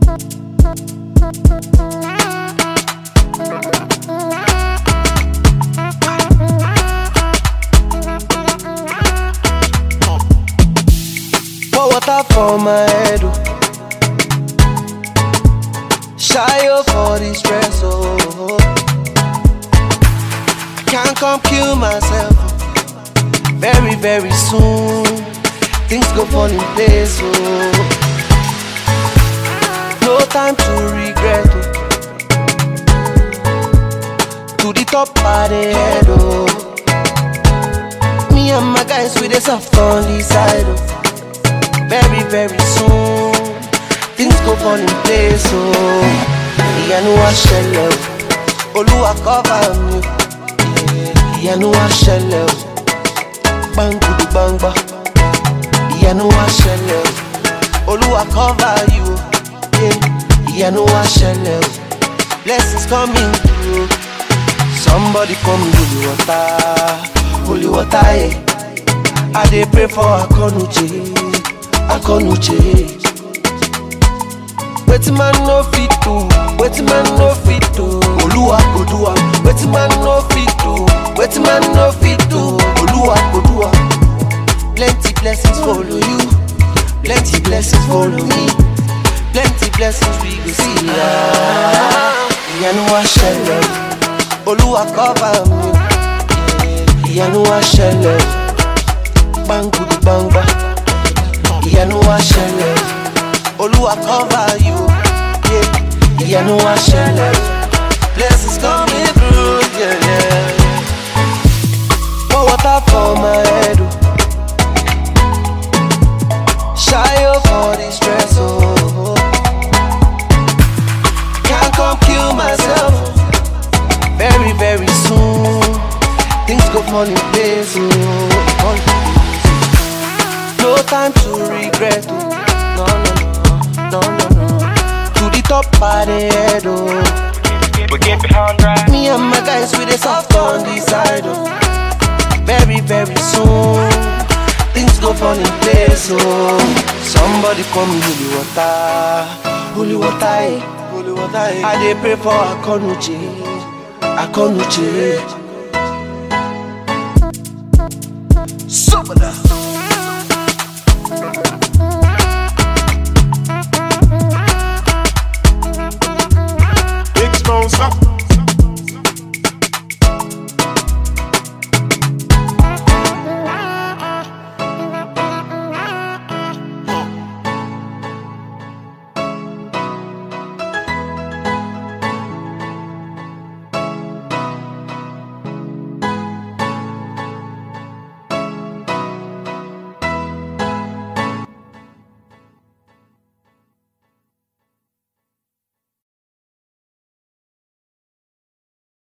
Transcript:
Pour water for my head, oh. Shy for the stress, oh. Can't come kill myself. Very, very soon things go fall in place, oh. No time to regret, oh. To the top of the head, oh. Me and my guys with the soft on the side, oh. Very, very soon things go fall in place, oh. Ìyanu wá ṣẹlẹ̀ o, Olúwa cover mi. Ìyanu wá ṣẹlẹ̀ o, Bangudu bangba. Ìyanu wá ṣẹlẹ̀ o, Olúwa cover you. Ìyanu wá ṣẹlẹ̀ o, blessings coming through. Somebody come holy water, yeah. I dey pray for Akonuche. Wetin man no fit do, wetin man no fit do, Oluwa go do am. Wetin man no fit do, wetin man no fit do, Oluwa go do am. Plenty blessings follow you, plenty blessings follow me, plenty blessings we go see. Ìyanu wá ṣẹlẹ̀ o, Oluwa cover me. Ìyanu wá ṣẹlẹ̀ o, Bangudu bangba. Ìyanu wá ṣẹlẹ̀ o, Olúwa cover you, yeah. Ìyanu wá ṣẹlẹ̀ o, blessings coming through, yeah, yeah. Pour water for my head, oh. Shy for the stress, oh. Can't come kill myself. Very, very soon things go fall in place, oh. No time to regret, oh. No. To the top of the head, oh. We get behind right. Me and my guys with the soft on the side, oh. Very, very soon things go fall in place, oh. Somebody call me holy water, eh. I dey pray for Akonuche. Sobada.